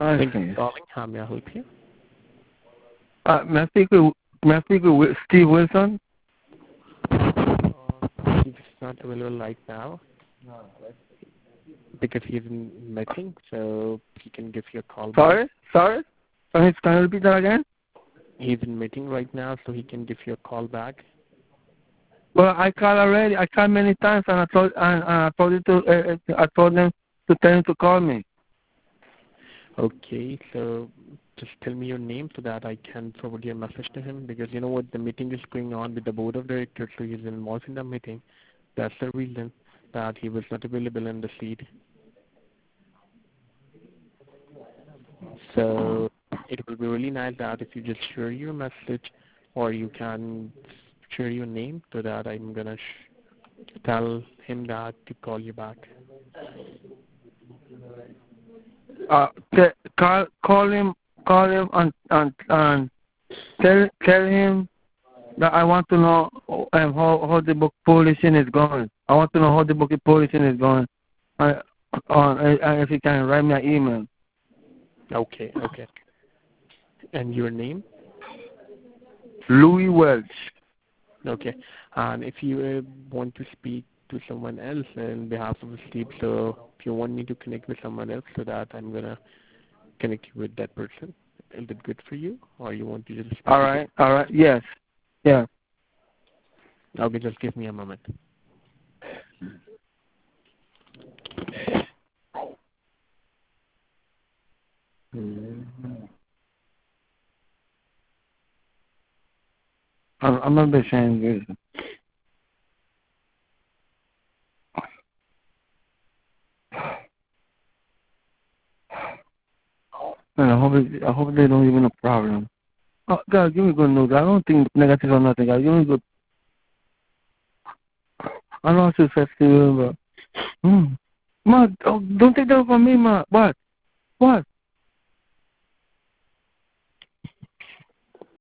Thank you for calling. How may I help you? May I speak with Steve Wilson? Steve is not available right now because he's in meeting, so he can give you a call back. Sorry? Can you repeat that again? He's in meeting right now, so he can give you a call back. Well, I called already. I called many times, and I told them to tell him to call me. Okay, so just tell me your name so that I can forward your message to him, because you know what, the meeting is going on with the board of directors, so he's involved in the meeting. That's the reason that he was not available in the seat. So it will be really nice that if you just share your message, or you can share your name so that I'm gonna tell him that to call you back. Call him and tell him that I want to know how the book publishing is going. I want to know how the book publishing is going. And if you can write me an email. Okay. And your name? Louis Welch. Okay. And if you want to speak to someone else on behalf of Steve, so if you want me to connect with someone else, so that I'm going to connect you with that person, is it good for you? Or you want to just speak? All right. Yes. Yeah. Okay, just give me a moment. I'm not ashamed of it. Man, I hope they don't give me a problem. Oh, God, give me good news. I don't think negative or nothing. God, give me good. I know it's festival, but. Ma, don't take that from me, ma. What?